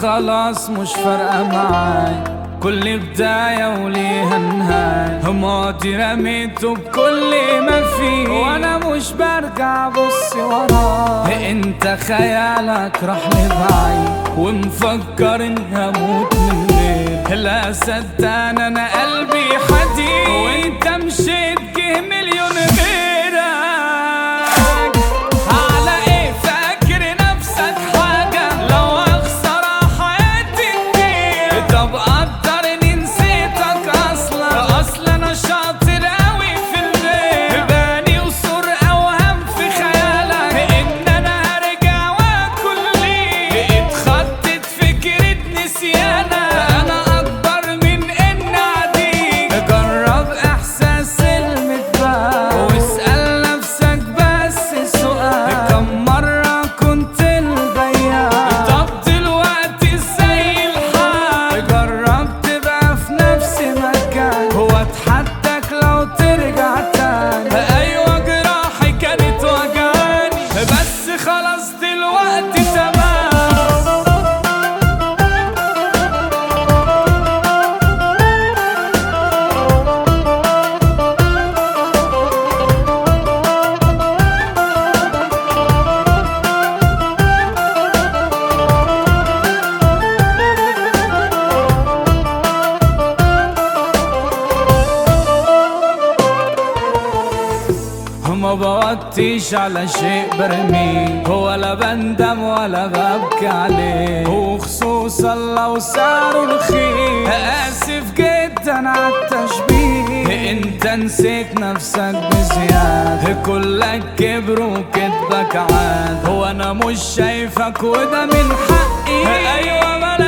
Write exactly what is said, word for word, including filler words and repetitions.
خلاص مش فارقة معاي، كل بداية وليها نهاية، ماضي رميته بكل ما فيه وانا مش برجع بص وراي. انت خيالك راح لبعيد ومفكر اني هموت من غير، لا صدقني انا قلبي حديد وانت مشيت جه مليون غيرك. على ايه فاكر نفسك حاجة لو اخسر حياتي كتير؟ طب قدرني نسيتك اصلا، اصلا انا شاطر اوي في الليل، باني وصور اوهام في خيالك ان انا هرجع واكل ليه. اتخطت فكرة نسيانك، انا اكبر من ان اعديك. جرب احساس المتباع واسأل نفسك بس سؤال، كم مرة كنت البياع طب دلوقتي ازاي الحال؟ جرب تبقى في نفس مكان واتحداك لو ترجع تاني. ايوه جراحي كانت وجعاني بس خلاص دلوقتي تمام. ما بوطيش على شيء برميه، ولا بندم ولا ببكي عليه، وخصوصا لو سعره رخيص. اسف جدا عالتشبيه، انت نسيت نفسك بزيادة، كلك كبر وكدبك عاد، وانا مش شايفك وده من حقي. ايوه